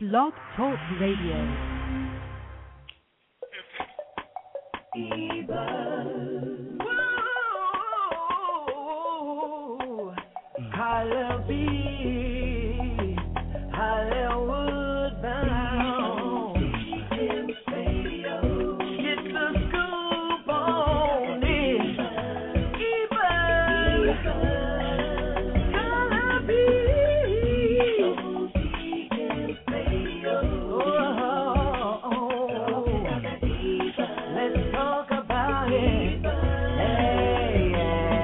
Blog Talk Radio. Hollywood bound. Get the scoop on it. Let's talk about it. Hey,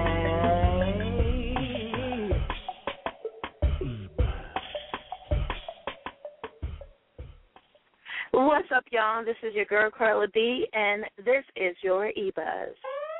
What's up, y'all? This is your girl, Carla B, and this is your E-Buzz.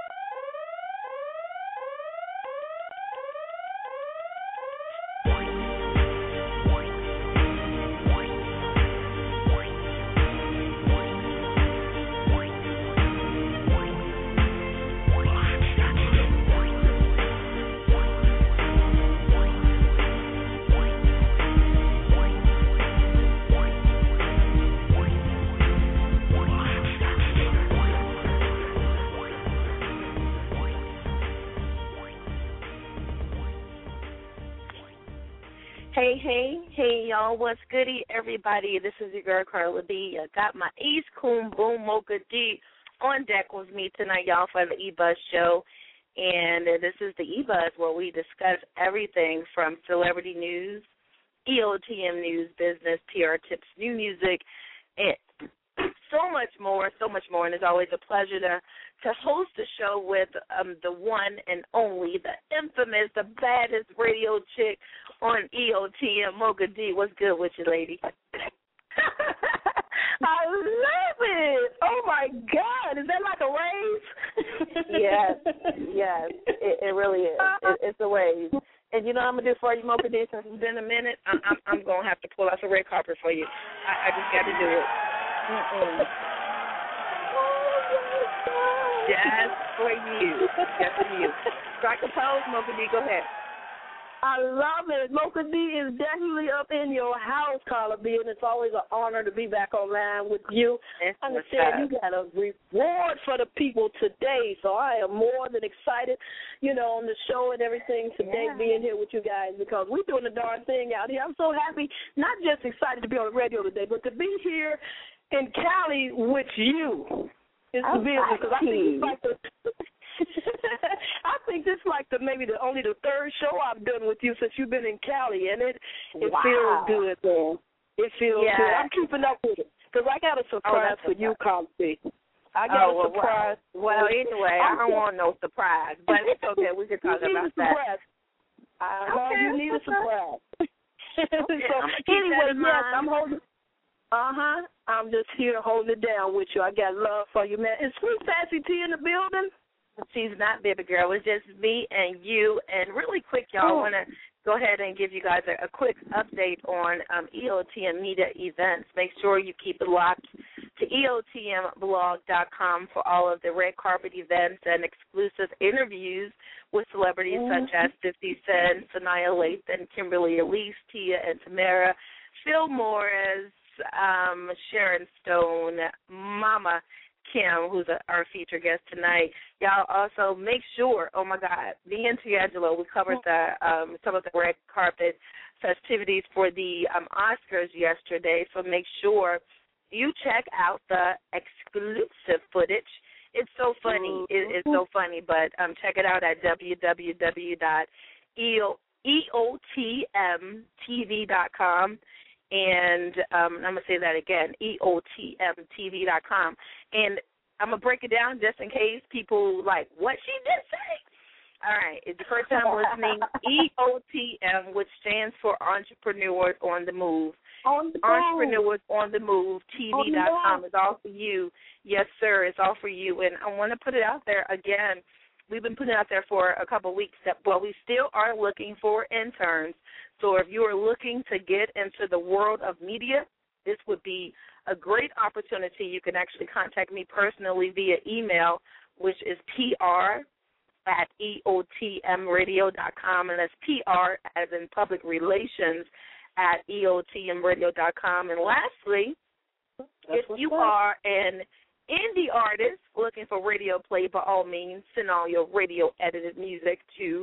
Hey, y'all, what's goody, everybody? This is your girl, Carla B. I got my East Coon Boom Mocha D on deck with me tonight, y'all, for the E-Buzz show. And this is the E-Buzz where we discuss everything from celebrity news, EOTM news, business, PR tips, new music, and so much more. And it's always a pleasure to host the show with the one and only, the infamous, the baddest radio chick on EOTM, Mocha D. What's good with you, lady? I love it. Oh, my God. Is that like a Yes. It really is. It's a wave. And you know what I'm going to do for you, Mocha D, since it's been a minute? I'm going to have to pull out the red carpet for you. I just got to do it. Just for you. Strike a pose, Mocha D. Go ahead. I love it. Mocha D is definitely up in your house, Carla B, and it's always an honor to be back online with you. I understand you got a reward for the people today, so I am more than excited, on the show and everything today, being here with you guys, because we're doing the darn thing out here. I'm so happy, not just excited to be on the radio today, but to be here in Cali with you. It's the business, because I think it's like I think this is like maybe only the third show I've done with you since you've been in Cali, and it feels good, man. It feels good. I'm keeping up with it because I got a surprise for you, Carla B. I got a surprise. Well, anyway, I don't want no surprise, but it's okay. We can talk about that. You need a surprise. Okay, so anyway, yes, I'm holding. I'm just here holding it down with you. I got love for you, man. Is Sweet Sassy T in the building? She's not, baby girl. It's just me and you. And really quick, y'all, I want to go ahead and give you guys a quick update on EOTM media events. Make sure you keep it locked to EOTMblog.com for all of the red carpet events and exclusive interviews with celebrities such as 50 Cent, Sanaya Lathan, Kimberly Elise, Tia and Tamara, Phil Morris, Sharon Stone, Mama Kim, who's our featured guest tonight. Y'all also make sure, oh, my God, me and D'Angelo, we covered some of the red carpet festivities for the Oscars yesterday, so make sure you check out the exclusive footage. It's so funny. It's so funny, but check it out at www.eotmtv.com. And I'm going to say that again, eotmtv.com. And I'm going to break it down just in case people like, what she did say? All right, it's the first time listening, EOTM, which stands for Entrepreneurs on the Move. Entrepreneurs on the Move, TV.com is all for you. Yes, sir, it's all for you. And I want to put it out there again. We've been putting it out there for a couple of weeks. We still are looking for interns. So if you are looking to get into the world of media, this would be a great opportunity. You can actually contact me personally via email, which is PR@eotmradio.com, and that's PR as in public relations at EOTMradio.com. And lastly, if you are an indie artist looking for radio play, by all means, send all your radio edited music to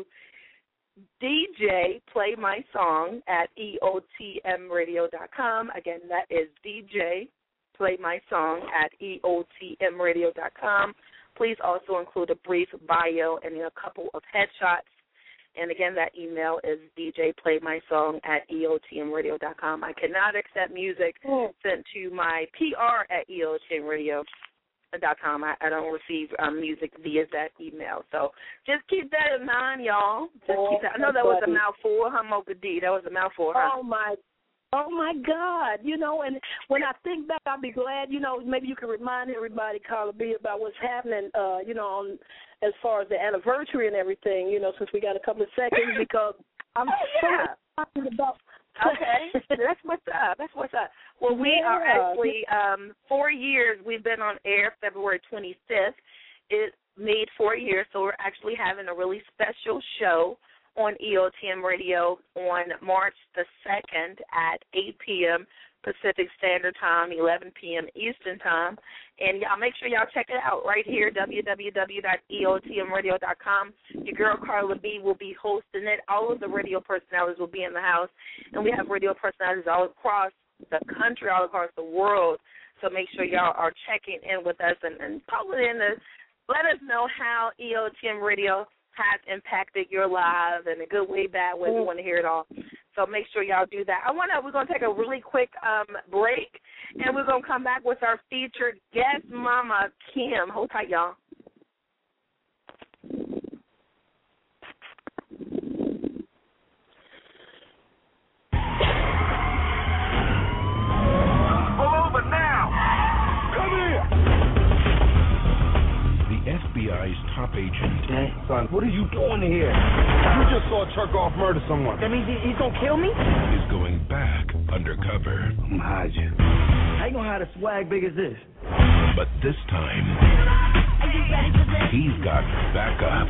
DJ Play My Song at EOTMradio.com. Again, that is DJ Play My Song at EOTMradio.com. Please also include a brief bio and a couple of headshots. And again, that email is djplaymysong at EOTMradio.com. I cannot accept music sent to my PR at EOTMradio.com. I don't receive music via that email. So just keep that in mind, y'all. Just keep that. I know that was a mouthful, huh, Mocha D? That was a mouthful, huh? Oh, my God. You know, and when I think back, I'll be glad, you know, maybe you can remind everybody, Carla B, about what's happening, you know, as far as the anniversary and everything, you know, since we got a couple of seconds, because I'm so excited about. Okay, that's what's up. That's what's up. Well, we are actually 4 years. We've been on air February 25th. It made 4 years, so we're actually having a really special show on EOTM Radio on March the 2nd at 8 p.m. Pacific Standard Time, 11 p.m. Eastern Time. And y'all make sure y'all check it out right here, www.eotmradio.com. Your girl Carla B will be hosting it. All of the radio personalities will be in the house. And we have radio personalities all across the country, all across the world. So make sure y'all are checking in with us and call it in to let us know how EOTM Radio has impacted your lives in a good way, bad way. We want to hear it all. So make sure y'all do that. We're going to take a really quick break, and we're going to come back with our featured guest, Mama Kim. Hold tight, y'all. Pull over now. Come here. The FBI's top agent. Hey, son, what are you doing here? You just saw Cherkoff murder someone. That means he's going to kill me? Is going back undercover. I'm gonna hide you. How you going to hide a swag big as this? But this time, he's got backup.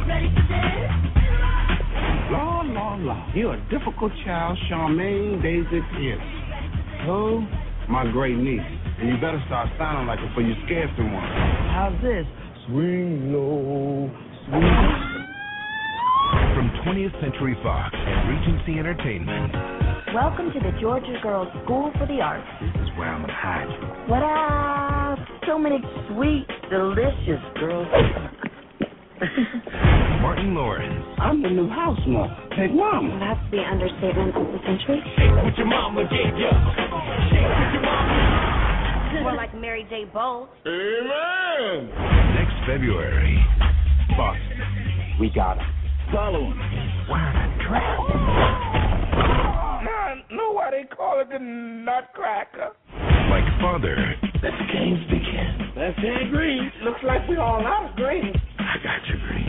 La. You're a difficult child, Charmaine Daisy Pierce. Oh, my great niece. And you better start sounding like it for you scared someone. How's this? Swing low, swing. From 20th Century Fox and Regency Entertainment. Welcome to the Georgia Girls School for the Arts. This is where I'm gonna hide you. What up? So many sweet, delicious girls. Martin Lawrence. I'm the new house mom. Big mama. That's the understatement of the century. Shake what your mama gave ya. Shake what your mama. More like Mary J. Blige. Amen. Next February, Boston. We got him. Follow him. Wearing a dress. Now I know why they call it the Nutcracker. Like father. Let the games begin. Let's hit green. Looks like we all out of green. I got you, Green.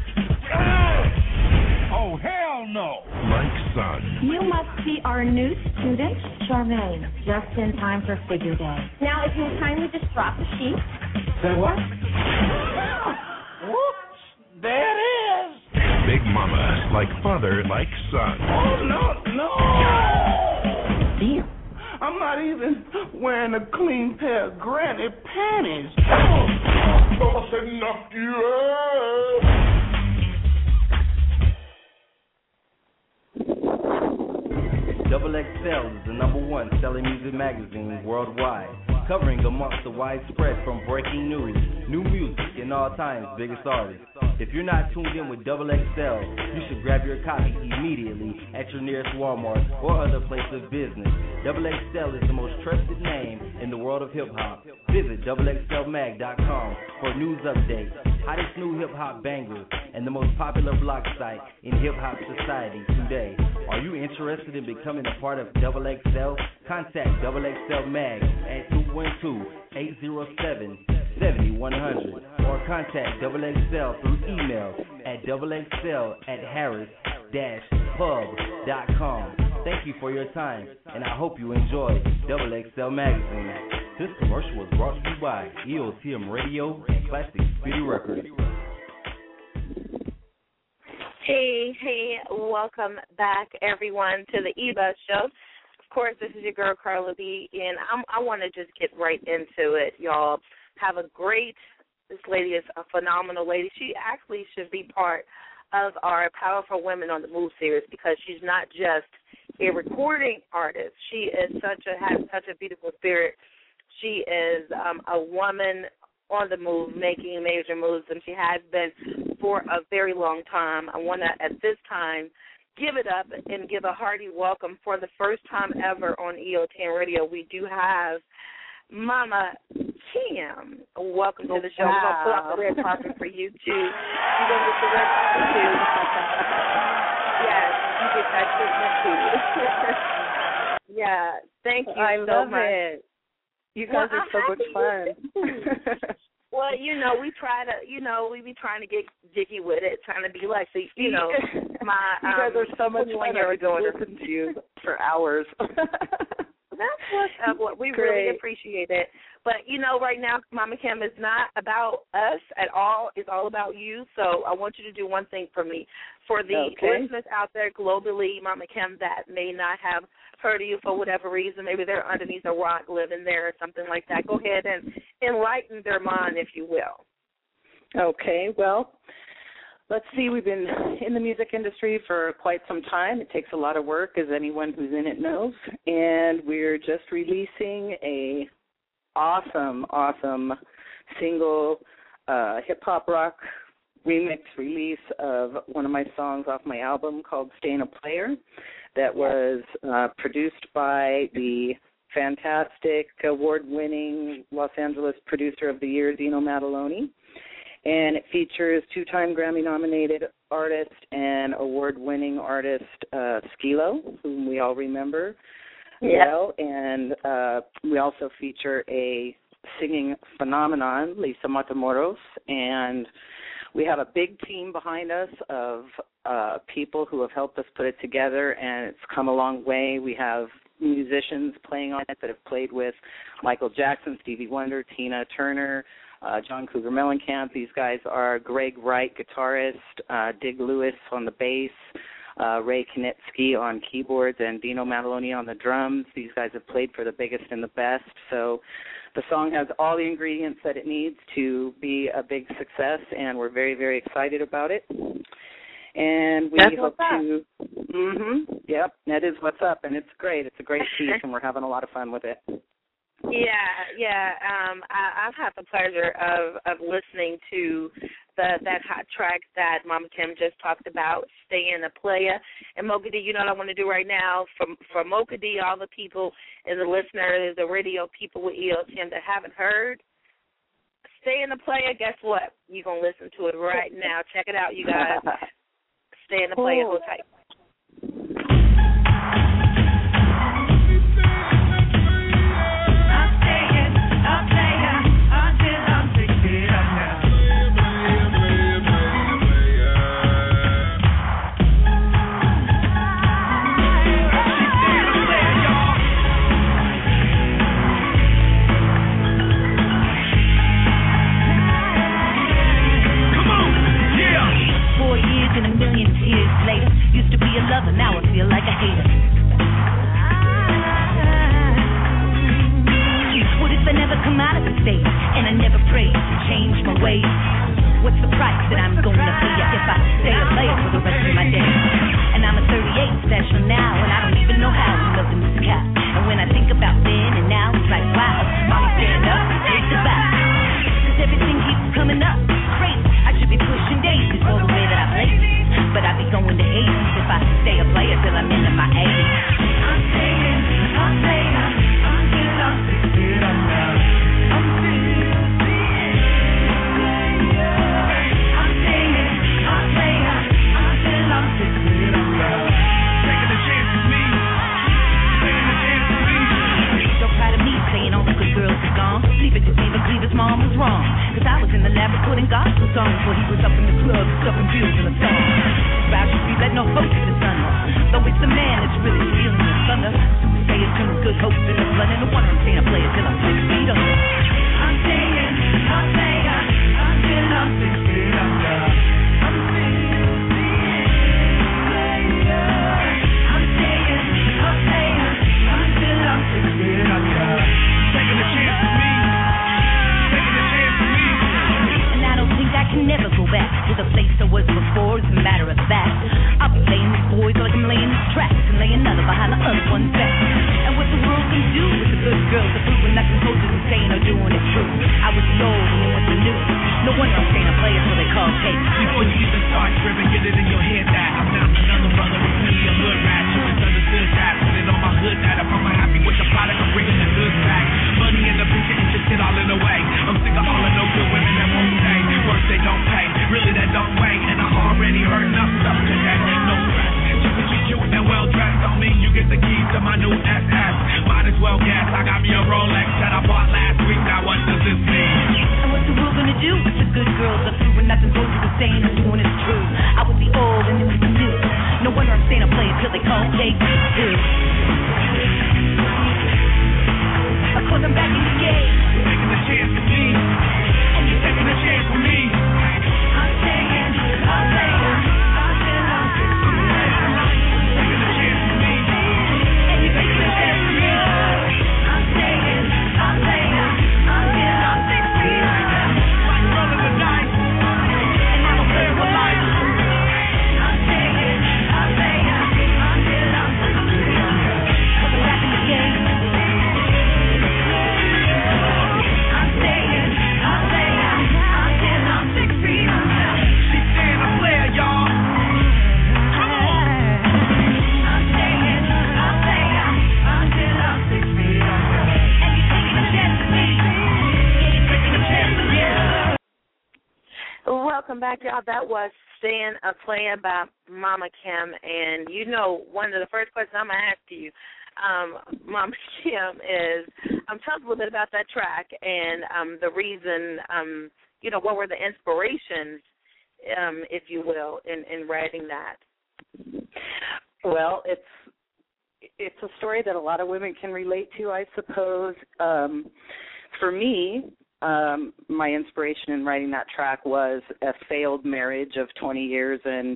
Oh, hell no. Like son. You must be our new student, Charmaine. Just in time for figure day. Now, if you'll kindly just drop the sheet. Say what? Whoops. There it is. Big mama. Like father, like son. Oh, no. Damn. I'm not even wearing a clean pair of granny panties. Oh, enough you. Double XL is the #1 selling music magazine worldwide, covering amongst the widespread from breaking news, new music, and all times biggest artists. If you're not tuned in with Double XL, you should grab your copy immediately at your nearest Walmart or other place of business. Double XL is the most trusted name in the world of hip-hop. Visit doublexlmag.com for news updates, hottest new hip-hop bangers, and the most popular blog site in hip-hop society today. Are you interested in becoming a part of Double XL? Contact Double XL Mag at 212-807-7100 or contact Double XL through email at doublexl@harris-pub.com. Thank you for your time, and I hope you enjoy Double XL Magazine. This commercial was brought to you by EOTM Radio and Plastic City Records. Hey, welcome back, everyone, to the eBuzz Show. Of course, this is your girl, Carla B, and I want to just get right into it, y'all. Have a great, this lady is a phenomenal lady. She actually should be part of our Powerful Women on the Move series because she's not just a recording artist. She is has such a beautiful spirit. She is a woman on the move, making major moves, and she has been for a very long time. I want to, at this time, give it up and give a hearty welcome for the first time ever on EOTM Radio. We do have Mama Kim. Welcome to the show. We're going to pull up the red carpet for you, too. You're going to get the red carpet, too. Yes, you get that treatment, too. Yeah, thank you so much. I love it. You guys are so much fun. Well, we try to, we be trying to get jiggy with it, trying to be like, you my. You guys are so much fun. I listen to you for hours. That's what we really appreciate it. But, right now, Mama Kim is not about us at all. It's all about you. So I want you to do one thing for me. For the listeners out there globally, Mama Kim, that may not have heard of you for whatever reason, maybe they're underneath a rock living there or something like that, go ahead and enlighten their mind, if you will. Okay, well, let's see. We've been in the music industry for quite some time. It takes a lot of work, as anyone who's in it knows, and we're just releasing a awesome single hip-hop rock remix release of one of my songs off my album called Staying a Player that was produced by the fantastic award-winning Los Angeles Producer of the Year, Dino Mataloni. And it features two-time Grammy-nominated artist and award-winning artist Skilo, whom we all remember well. And we also feature a singing phenomenon, Lisa Matamoros, and we have a big team behind us of people who have helped us put it together, and it's come a long way. We have musicians playing on it that have played with Michael Jackson, Stevie Wonder, Tina Turner, John Cougar Mellencamp. These guys are Greg Wright, guitarist, Dig Lewis on the bass, Ray Konitsky on keyboards, and Dino Mataloni on the drums. These guys have played for the biggest and the best. So the song has all the ingredients that it needs to be a big success, and we're very, very excited about it. And we hope to, that is what's up, and it's great. It's a great piece, and we're having a lot of fun with it. Yeah. I've had the pleasure of listening to that hot track that Mama Kim just talked about, Staying a Player. And Mocha D, you know what I want to do right now? For Mocha D, all the people and the listeners, the radio people with EOTM that haven't heard, Staying a Player, guess what? You're going to listen to it right now. Check it out, you guys. Staying a Player, hold tight. Now I feel like a hater. What if I never come out of the state and I never pray to change my ways? What's the price that I'm going to pay if I stay a player for the rest of my days? And I'm a 38 special now, and I don't even know how to love in this cap. And when I think about then and now, it's like, wow, mommy stand up, take the back. Cause everything keeps coming up, crazy. I should be pushing daisies for the way that I play. But I be going to 80s if I stay a player till I'm into my 80s. I'm staying, I'm playing, until I'm 60 now. I'm still staying, I'm staying, I'm playing, until I'm 60 now. Taking a chance with me, taking a chance with me. So proud of me, saying all the good girls are gone. Leave it to Steve, believe his mom was wrong. Cause I was in the lab recording gospel songs while he was up in the club, stuffing bills in the song. Should be let no hope to the sun. Though it's the man that's really feeling the thunder. Say it's too good hope in the blood, and no wonder I'm staying a player till I'm 6 feet under. I'm staying, I'm playing, until I'm 6 feet under. I'm still staying, I'm staying, I'm playing, until cold case. Before you even start tripping, get it in your head that I'm not another brother with me, a hood rat. You misunderstood that, put it on my hood that if I'm happy with the product, I'm bringing the goods back. Money in the picture and just get all in the way. I'm sick of all of no good women that won't stay. Work they don't pay, really that don't wait. And I already heard enough stuff, cause that ain't no stress. You and well dressed on me, you get the keys to my new SS. Might as well guess, I got me a Rolex that I bought last week. Now what does this mean? And what's the world gonna do? It's the good girls are through and nothing goes to the saying and doing is true. I would be old and it was new. No wonder I'm saying I play it till they call cake too. Of course I'm back in the game. You're taking a chance with me, and you're taking a chance with me. I'm saying, I'm saying, I'm saying, I'm taking a chance with me, and you're taking a chance with me. I'm saying, I'm saying, I'm saying, I'm 6 feet under. like rolling the dice, And I'm a player with life. I'm saying, I'm saying, I'm saying, I'm 6 feet under. Coming back in the game. I'm saying, I'm saying, I'm saying, I'm 6 feet under. she's saying a player, y'all. Come on. I'm saying, I'm saying, I'm saying, I'm 6 feet under. And you're taking a chance with me. Yeah, you're taking a chance with me. Welcome back, y'all. That was Staying a Player by Mama Kim. And you know, one of the first questions I'm going to ask you, Mama Kim, is tell us a little bit about that track and the reason, what were the inspirations, if you will, in writing that? Well, it's a story that a lot of women can relate to, I suppose. For me, my inspiration in writing that track was a failed marriage of 20 years. And,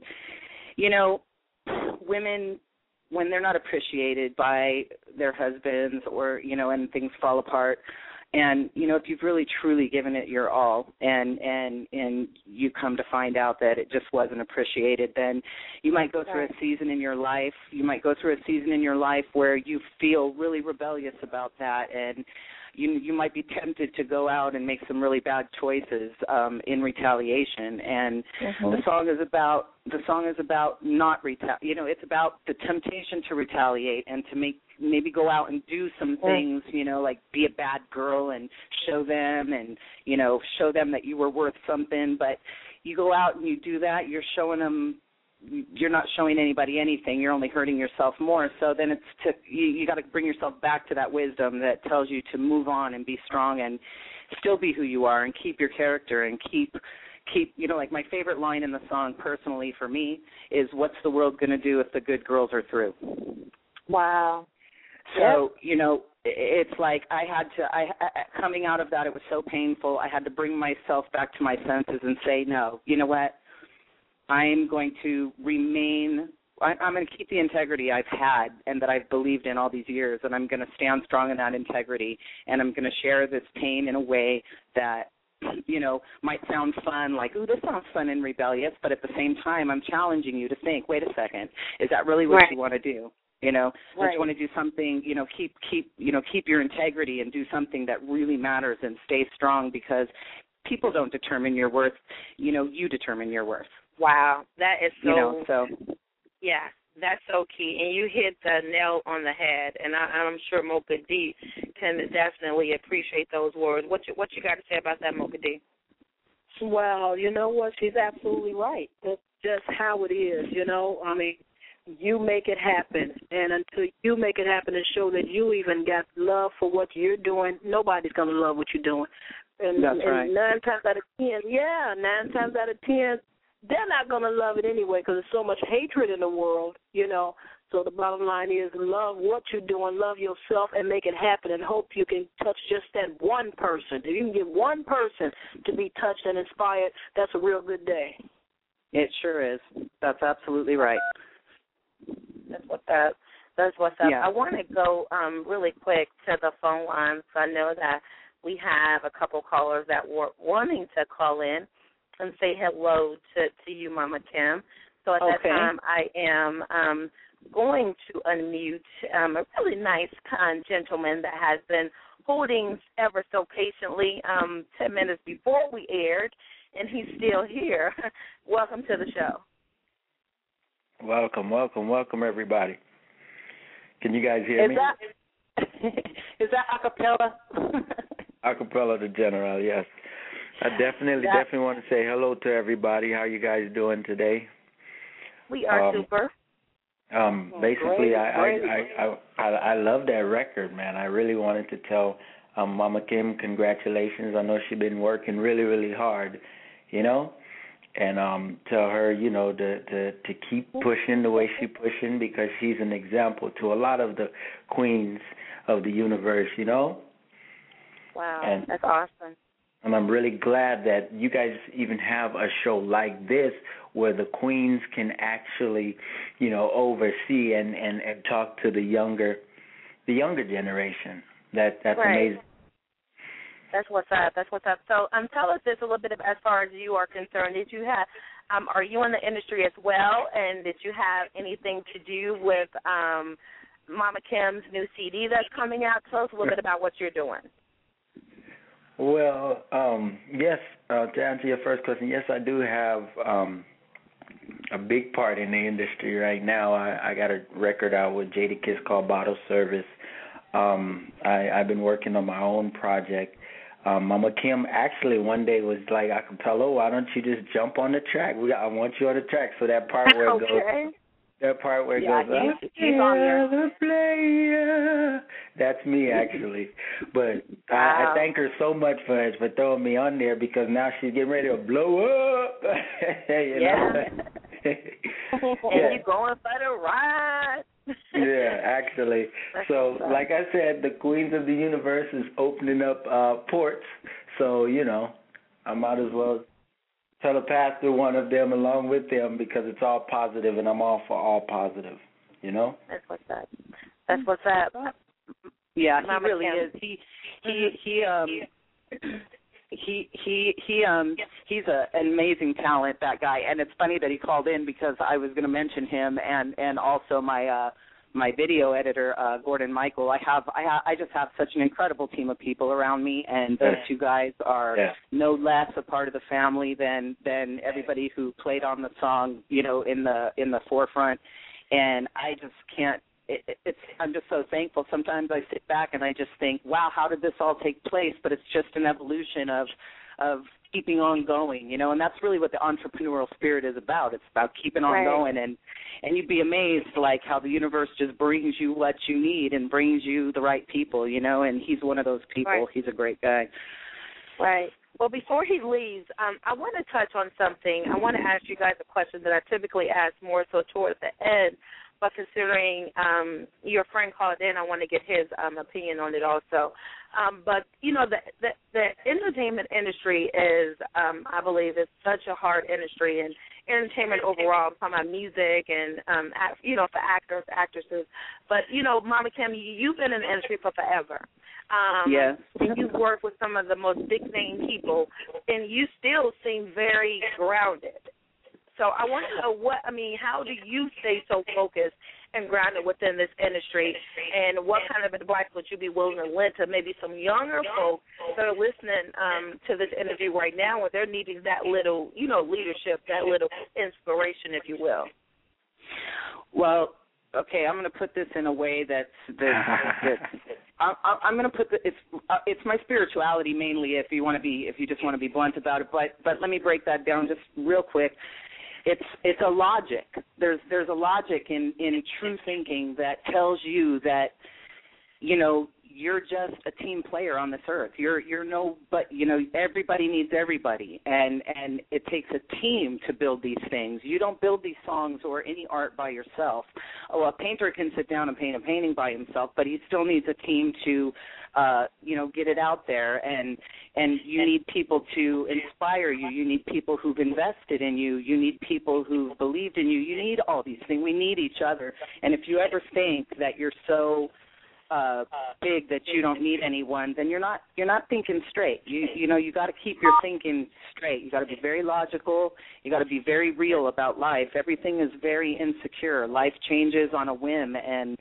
women, when they're not appreciated by their husbands or, and things fall apart, and, if you've really truly given it your all and you come to find out that it just wasn't appreciated, then you might go through a season in your life. You might go through a season in your life where you feel really rebellious about that, and you might be tempted to go out and make some really bad choices in retaliation. And the song is about not it's about the temptation to retaliate and to maybe go out and do some things, like be a bad girl and show them that you were worth something. But you go out and you do that, you're not showing anybody anything. You're only hurting yourself more. So then you got to bring yourself back to that wisdom that tells you to move on and be strong and still be who you are and keep your character and keep like my favorite line in the song personally for me is, what's the world going to do if the good girls are through? Wow. So, it's like I coming out of that, it was so painful. I had to bring myself back to my senses and say, no, you know what? I'm going to I'm going to keep the integrity I've had and that I've believed in all these years, and I'm going to stand strong in that integrity, and I'm going to share this pain in a way that, might sound fun, like, ooh, this sounds fun and rebellious, but at the same time, I'm challenging you to think, wait a second, is that really what you want to do? Don't you want to do something, keep your integrity and do something that really matters and stay strong, because people don't determine your worth, you determine your worth. Wow, that is yeah, that's so key. And you hit the nail on the head, and I'm sure Mocha D can definitely appreciate those words. What you got to say about that, Mocha D? Well, you know what? She's absolutely right. That's just how it is, I mean, you make it happen, and until you make it happen and show that you even got love for what you're doing, nobody's going to love what you're doing. And, that's right. And 9 times out of 10, they're not going to love it anyway, because there's so much hatred in the world, So the bottom line is, love what you're doing, love yourself, and make it happen, and hope you can touch just that one person. If you can get one person to be touched and inspired, that's a real good day. It sure is. That's absolutely right. That's what's up. Yeah. I want to go really quick to the phone lines. I know that we have a couple callers that were wanting to call in and say hello to you, Mama Kim. So at that time, I am going to unmute a really nice, kind gentleman that has been holding ever so patiently 10 minutes before we aired. and he's still here. Welcome to the show. Welcome, everybody. Can you guys hear me? Is that acapella? Acapella the General, yes. I definitely want to say hello to everybody. How you guys doing today? We are super. Basically, I love that record, man. I really wanted to tell Mama Kim congratulations. I know she's been working really, really hard, you know, and tell her, you know, to keep pushing the way she's pushing, because she's an example to a lot of the queens of the universe, you know. Wow, that's awesome. And I'm really glad that you guys even have a show like this where the queens can actually, you know, oversee and talk to the younger generation. That's right. Amazing. That's what's up. So tell us this a little bit as far as you are concerned. Did you have, are you in the industry as well, and did you have anything to do with Mama Kim's new CD that's coming out? Tell us a little bit about what you're doing. Well, yes, to answer your first question, yes, I do have a big part in the industry right now. I got a record out with Jadakiss called Bottle Service. I've been working on my own project. Mama Kim actually one day was like, acapella, why don't you just jump on the track? I want you on the track. So that part where it goes, that part where it goes, the player. That's me actually. But I thank her so much for throwing me on there, because now she's getting ready to blow up. you know? And you going for the ride. Yeah, actually. So, like I said, the Queens of the Universe is opening up ports. So, you know, I might as well telepath through one of them along with them, because it's all positive, and I'm all for all positive, you know? That's what's up. Yeah, he really is. He's an amazing talent, that guy. And it's funny that he called in, because I was going to mention him and also my video editor, Gordon Michael. I just have such an incredible team of people around me, and those two guys are no less a part of the family than everybody who played on the song, you know, in the forefront. And I just can't. I'm just so thankful. Sometimes I sit back and I just think, wow, how did this all take place? But it's just an evolution of keeping on going, you know, and that's really what the entrepreneurial spirit is about. It's about keeping on going, and you'd be amazed, like, how the universe just brings you what you need and brings you the right people, you know, and he's one of those people. Right. He's a great guy. Right. Well, before he leaves, I want to touch on something. I want to ask you guys a question that I typically ask more so towards the end. But considering your friend called in, I want to get his opinion on it also. But, you know, the entertainment industry is, I believe, is such a hard industry. And entertainment overall, I'm talking about music and, you know, for actors, actresses. But, you know, Mama Kim, you've been in the industry for forever. Yes. And you've worked with some of the most big-name people, and you still seem very grounded. So I want to know how do you stay so focused and grounded within this industry, and what kind of advice would you be willing to lend to maybe some younger folks that are listening to this interview right now, where they're needing that little, you know, leadership, that little inspiration, if you will? Well, okay, I'm going to put this in a way I'm going to put it's my spirituality mainly, if you just want to be blunt about it. But let me break that down just real quick. It's a logic. There's a logic in true thinking that tells you that, you know, you're just a team player on this earth. But you know, everybody needs everybody, and it takes a team to build these things. You don't build these songs or any art by yourself. Oh, a painter can sit down and paint a painting by himself, but he still needs a team to, you know, get it out there. And you need people to inspire you. You need people who've invested in you. You need people who've believed in you. You need all these things. We need each other. And if you ever think that you're so big that you don't need anyone, then you're not thinking straight. You know, you got to keep your thinking straight. You got to be very logical. You got to be very real about life. Everything is very insecure. Life changes on a whim, and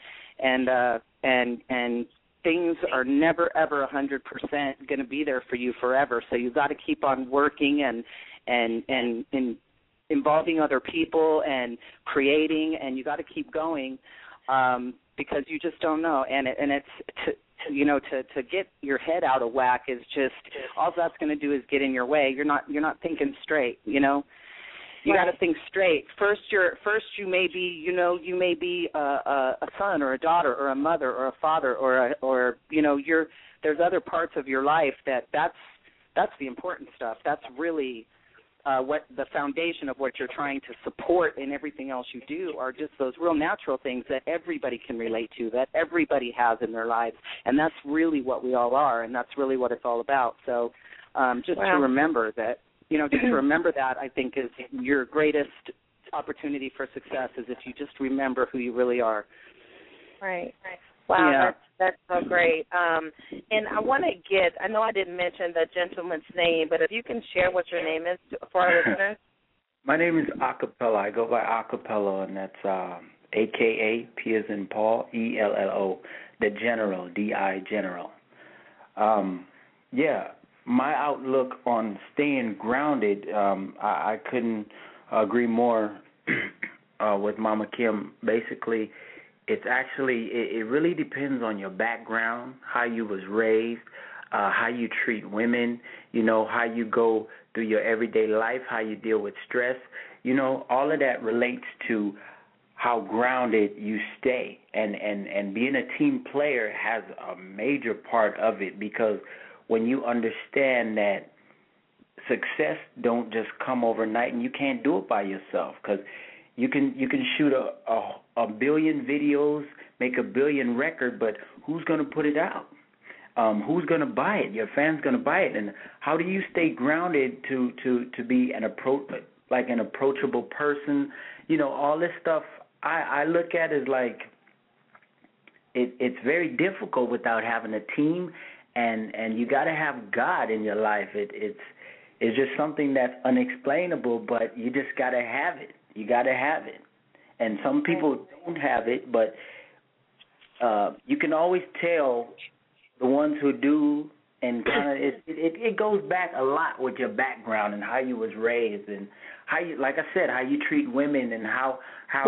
things are never ever 100% going to be there for you forever. So you got to keep on working and involving other people and creating, and you got to keep going because you just don't know. And it's to get your head out of whack is just all that's going to do is get in your way. You're not thinking straight. You got to think straight. First you may be a son or a daughter or a mother or a father or there's other parts of your life that's the important stuff. That's really what the foundation of what you're trying to support, and everything else you do are just those real natural things that everybody can relate to, that everybody has in their lives, and that's really what we all are, and that's really what it's all about. So to remember that, just to remember that, I think is your greatest opportunity for success is if you just remember who you really are. Right. Wow, yeah. That's so great. And I know I didn't mention the gentleman's name, but if you can share what your name is for our listeners. My name is Acapella. I go by Acapella, and that's A-K-A, P as in Paul, E-L-L-O, the General, D-I General. My outlook on staying grounded, I couldn't agree more with Mama Kim. Basically, it really depends on your background, how you was raised, how you treat women, how you go through your everyday life, how you deal with stress. All of that relates to how grounded you stay. And being a team player has a major part of it, because when you understand that success don't just come overnight, and you can't do it by yourself, because you can shoot a billion videos, make a billion record, but who's going to put it out? Who's going to buy it? Your fans going to buy it. And how do you stay grounded to be an approachable person? All this stuff I look at is like it's very difficult without having a team, and you got to have God in your life. It's just something that's unexplainable, but you just got to have it. You got to have it. And some people don't have it, but you can always tell the ones who do, and kind of it goes back a lot with your background and how you was raised, and how you, like I said, how you treat women, and how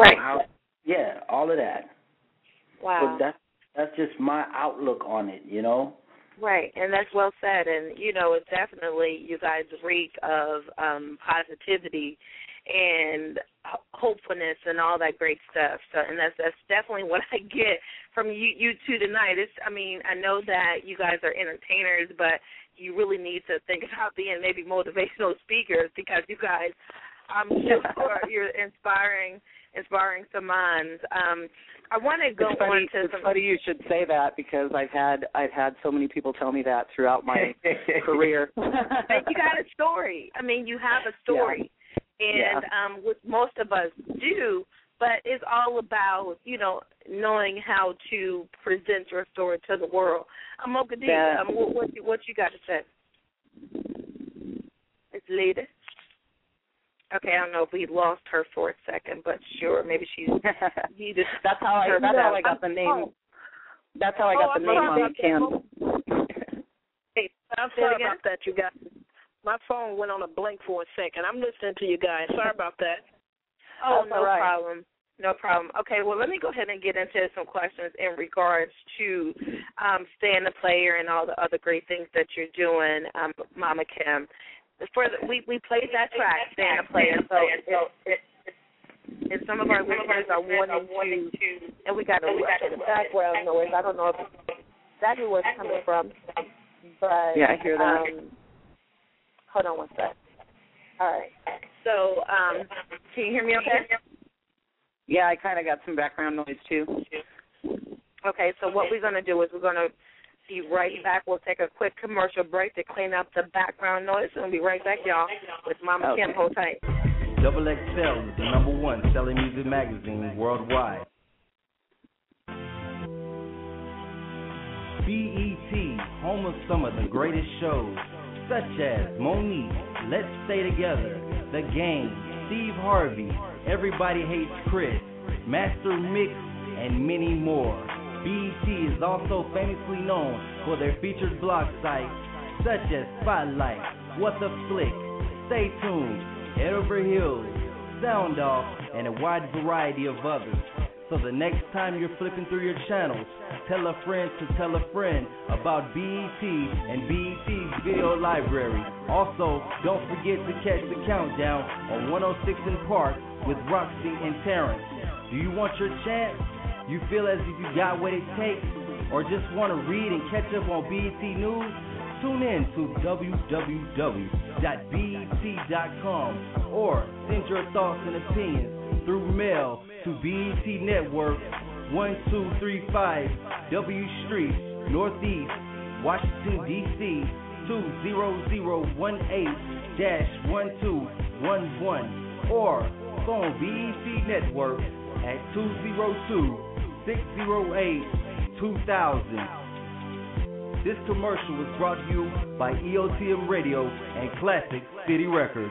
all of that. Wow. So that's just my outlook on it, Right, and that's well said. And, it's definitely, you guys reek of positivity and hopefulness and all that great stuff. So, and that's definitely what I get from you two tonight. I know that you guys are entertainers, but you really need to think about being maybe motivational speakers, because you guys, I'm sure you're inspiring some minds. I want to go on to It's funny you should say that, because I've had so many people tell me that throughout my career. But you got a story. You have a story. Yeah. And what most of us do, but it's all about, knowing how to present your story to the world. Mocha D, what you got to say? It's Lita. Okay, I don't know if we lost her for a second, but sure, maybe she's. That's how I got the name. That's how I got the name on Kim. Hey, I'm sorry about that, you guys. My phone went on a blink for a second. I'm listening to you guys. Sorry about that. Oh, no problem. No problem. Okay, well, let me go ahead and get into some questions in regards to staying a player and all the other great things that you're doing, Mama Kim. We played that track, staying a player, so if some of our listeners are wanting to, and we got a background noise. I don't know exactly where it's coming from, but yeah, I hear that. Hold on one sec. All right. So, can you hear me okay? Yeah, I kind of got some background noise, too. Okay, so what we're going to do is we're going to be right back. We'll take a quick commercial break to clean up the background noise, and we'll be right back, y'all, with Mama Kim. Hold tight. Double XL is the #1 selling music magazine worldwide. BET, home of some of the greatest shows, such as Monique, Let's Stay Together, The Game, Steve Harvey, Everybody Hates Chris, Master Mix, and many more. BET is also famously known for their featured blog sites such as Spotlight, What the Flick, Stay tuned. Head Over Heels, Sound Off, and a wide variety of others. So the next time you're flipping through your channels, tell a friend to tell a friend about BET and BET's video library. Also, don't forget to catch the countdown on 106 in Park with Roxy and Terrence. Do you want your chance? You feel as if you got what it takes? Or just want to read and catch up on BET News? Tune in to www.bet.com or send your thoughts and opinions through mail to BET Network, 1235 W Street, Northeast, Washington, D.C. 20018-1211 or phone BET Network at 202-608-2000. This commercial was brought to you by EOTM Radio and Classic City Records.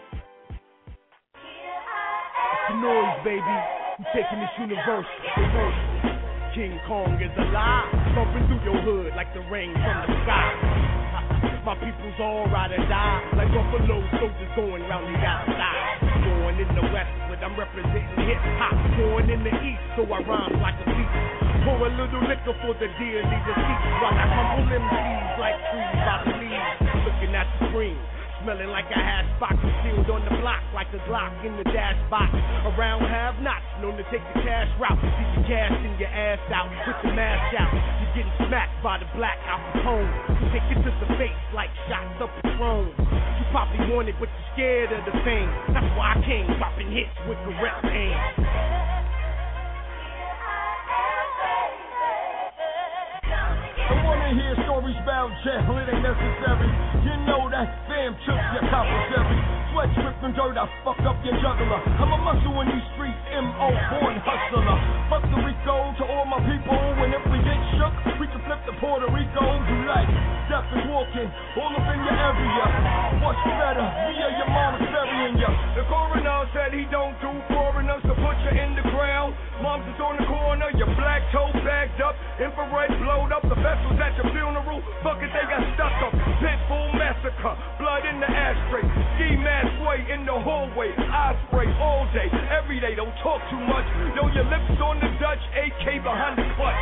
It's the noise, baby. I'm taking this universe. King Kong is alive, bumping through your hood like the rain from the sky. My people's all ride or die, like buffalo soldiers going round the outside. Born in the West, but I'm representing hip-hop. Born in the East, so I rhyme like a beast. Pour a little liquor for the dear leader seats, while I humble MCs like trees by the leaves. Looking at the screen, smelling like a hash box, concealed on the block like a Glock in the dash box. Around have-nots, known to take the cash route. Get your cash in your ass out with the mask out. You're getting smacked by the black Al Capone. You take it to the face like shots up a throne. You probably want it, but you're scared of the fame. That's why I came popping hits with correct aim. I wanna hear stories about jail, it ain't necessary. You know that fam took your commissary. Sweat dripping dirt, I fuck up your juggler. I'm a muscle in these streets, M.O. born hustler. Fuck the Rico to all my people, and if we get shook, we can flip to Puerto Rico. You like death is walking all up in your area. What's better, me or your mama burying ya? The coroner said he don't do foreigners to put you in the ground. Mom's is on the corner, your black toe bagged up, infrared blowed up, the vessels at your funeral, fuck it, they got stuck up. Pitbull massacre, blood in the ashtray, ski mask way in the hallway, I spray all day, every day, don't talk too much, know your lips on the Dutch, AK behind the clutch.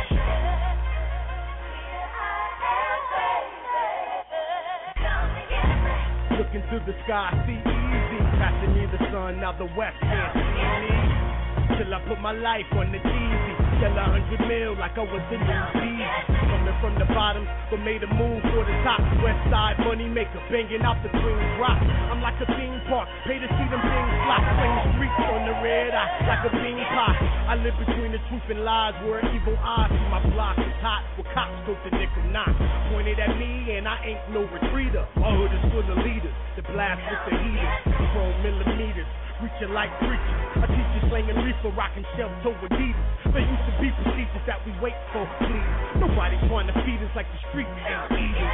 Looking to the sky, see easy, passing me the sun, now the west can't see me. Till I put my life on the TV. Sell 100 mil like I was in the Easy. Coming from the bottom, but made a move for the top. West side money maker, banging out the green rock. I'm like a theme park, pay to see them things fly. Playing the streets on the red eye, like a bean pie. I live between the truth and lies, where evil eyes see my block is hot. Where cops took the nickel knock. Pointed at me and I ain't no retreater. My hood is full of leaders, that blast with the heaters. Chrome millimeters. Reaching like preachers. I teach you slanging reefer, rocking shell-toe Adidas. There used to be procedures that we wait for, please. Nobody trying to feed us like the streets ain't eating.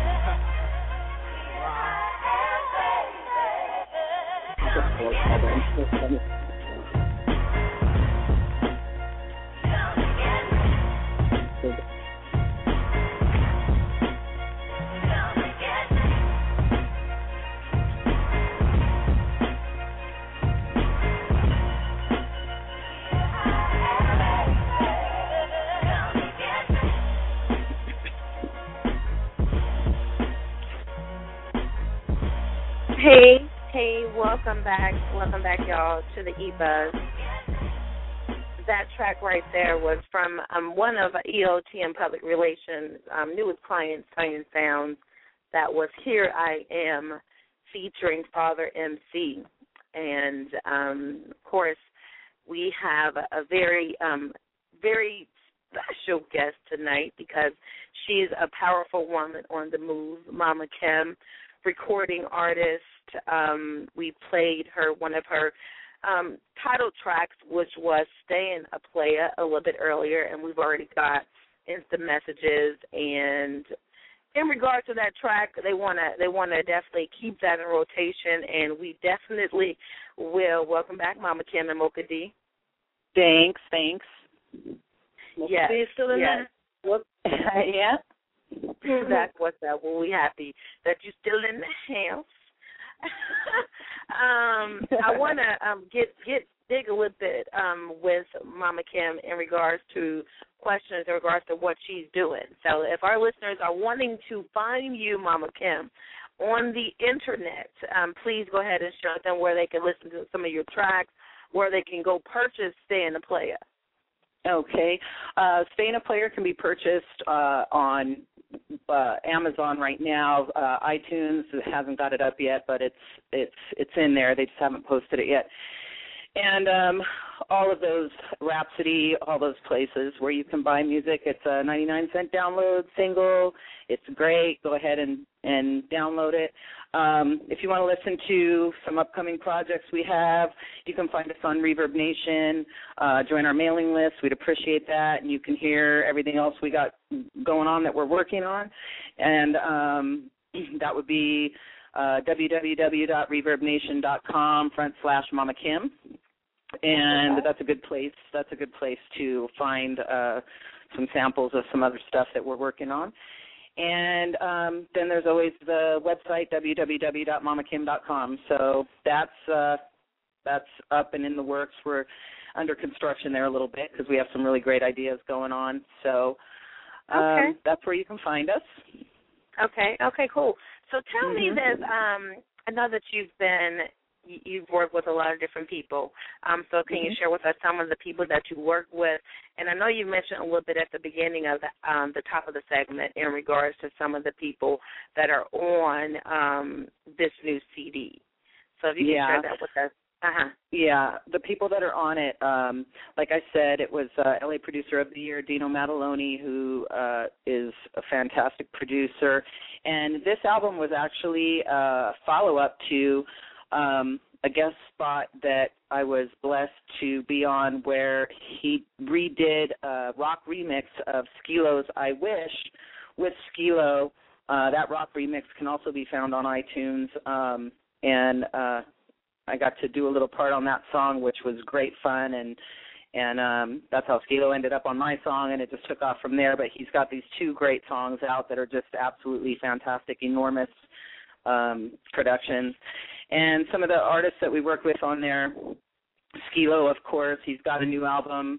Hey, welcome back, y'all, to the E-Buzz. That track right there was from one of EOTM Public Relations' newest clients, Science Sounds. That was Here I Am, featuring Father MC. And, of course, we have a very, very special guest tonight because she's a powerful woman on the move, Mama Kim, recording artist. We played her one of her title tracks, which was "Stayin' a Playa" a little bit earlier, and we've already got instant messages. And in regards to that track, they wanna definitely keep that in rotation, and we definitely will. Welcome back, Mama Kim and Mocha D. Thanks. Yes, still in there? Yeah. That's what's up. Well, we happy that you're still in the house. I want to dig a little bit with Mama Kim in regards to questions in regards to what she's doing. So if our listeners are wanting to find you, Mama Kim, on the Internet, please go ahead and show them where they can listen to some of your tracks, where they can go purchase Stay in the Player. Okay. Stay in a Player can be purchased on Amazon right now. iTunes hasn't got it up yet, but it's in there. They just haven't posted it yet. And all of those, Rhapsody, all those places where you can buy music. It's a 99-cent download single. It's great. Go ahead and download it. If you want to listen to some upcoming projects we have, you can find us on Reverb Nation. Join our mailing list. We'd appreciate that. And you can hear everything else we got going on that we're working on. And that would be www.reverbnation.com/Mama Kim. And that's a good place. That's a good place to find some samples of some other stuff that we're working on. And then there's always the website, www.mamakim.com. So that's up and in the works. We're under construction there a little bit because we have some really great ideas going on. So that's where you can find us. Okay, cool. So tell me this. I know that you've worked with a lot of different people. So can you share with us some of the people that you work with? And I know you mentioned a little bit at the beginning of the top of the segment in regards to some of the people that are on this new CD. So if you can share that with us. Yeah, the people that are on it, like I said, it was LA Producer of the Year, Dino Mataloni, who is a fantastic producer. And this album was actually a follow-up to a guest spot that I was blessed to be on, where he redid a rock remix of Skilo's I Wish with Skilo. That rock remix can also be found on iTunes. And I got to do a little part on that song, which was great fun, and that's how Skilo ended up on my song, and it just took off from there. But he's got these two great songs out that are just absolutely fantastic, enormous productions. And some of the artists that we work with on there, Skilo, of course, he's got a new album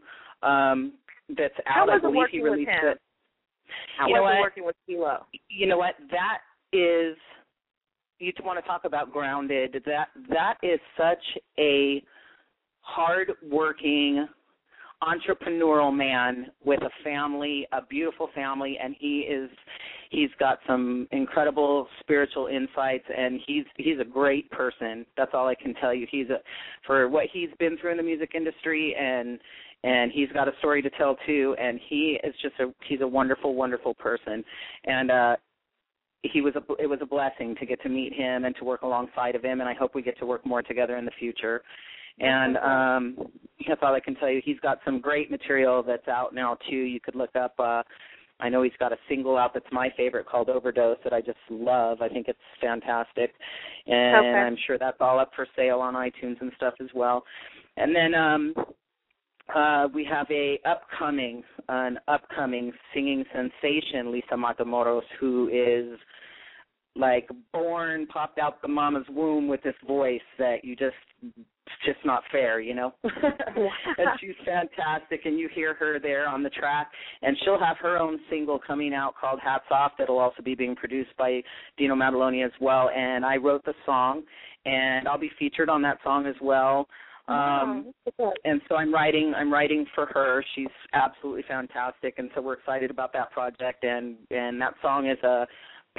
that's out. I believe he released it. How was it working with Skilo? You know what? That is, you want to talk about grounded. That is such a hard-working, entrepreneurial man with a family, a beautiful family, and he's got some incredible spiritual insights, and he's a great person. That's all I can tell you. For what he's been through in the music industry, and he's got a story to tell too, and he's a wonderful, wonderful person. And it was a blessing to get to meet him and to work alongside of him, and I hope we get to work more together in the future. And that's all I can tell you. He's got some great material that's out now too. You could look up. I know he's got a single out that's my favorite called Overdose that I just love. I think it's fantastic, and I'm sure that's all up for sale on iTunes and stuff as well. And then we have an upcoming singing sensation, Lisa Matamoros, who is like popped out the mama's womb with this voice that it's just not fair, you know. And she's fantastic, and you hear her there on the track, and she'll have her own single coming out called Hats Off that'll also be being produced by Dino Mataloni as well. And I wrote the song, and I'll be featured on that song as well. And so I'm writing for her. She's absolutely fantastic, and so we're excited about that project. And that song is a